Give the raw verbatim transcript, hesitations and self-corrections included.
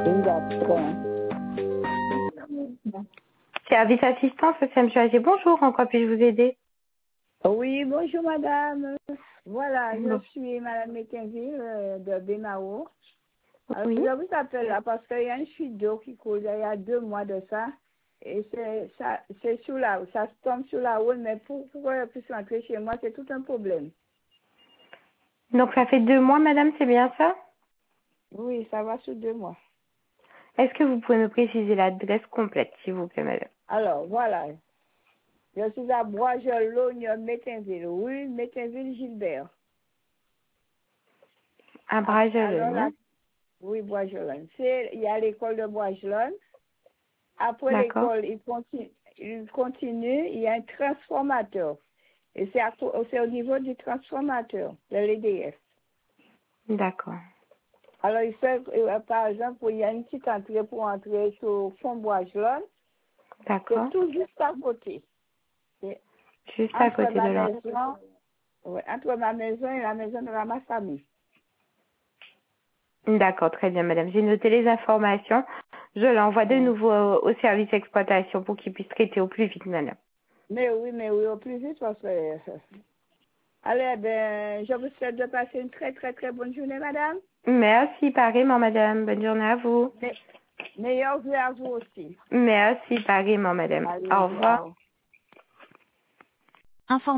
Exactement. Service assistance, c'est M. Agé. Bonjour, en quoi puis-je vous aider? Oui, bonjour madame. Voilà, je Bon. suis madame Métinville euh, de Bémao. Alors, Oui. je vous appelle là parce qu'il y a une fuite d'eau qui coule il y a deux mois de ça. Et c'est ça, c'est sous la ça tombe sur la route, mais pour pour qu'elle puisse entrer chez moi, c'est tout un problème. Donc ça fait deux mois, madame, c'est bien ça? Oui, ça va sur deux mois. Est-ce que vous pouvez me préciser l'adresse complète, s'il vous plaît, madame? Alors, voilà. Je suis à Bois-Jolonne, Métinville. Oui, Métinville-Gilbert. À A- Alors là, Bragelonne. oui, Bois-Jolonne. C'est, il y a l'école de Bois-Jolonne. Après D'accord. l'école, il continue, il continue, il y a un transformateur. Et c'est, à co- c'est au niveau du transformateur, de l'E D F. D'accord. Alors, il fait, euh, par exemple, il y a une petite entrée pour entrer sur Fond Bois-Jolonne. C'est D'accord. tout juste à côté. C'est Juste à entre côté de ma là. maison, ouais, entre ma maison et la maison de ma famille. D'accord, très bien, madame. J'ai noté les informations. Je l'envoie de Ouais. nouveau au, au service exploitation pour qu'il puisse traiter au plus vite, madame. Mais oui, mais oui, au plus vite parce que... euh, Allez, ben, je vous souhaite de passer une très, très, très bonne journée, madame. Merci, pareillement, madame. Bonne journée à vous. Mais, meilleurs vœux à vous aussi. Merci, pareillement, madame. Allez, Au au revoir. revoir. Info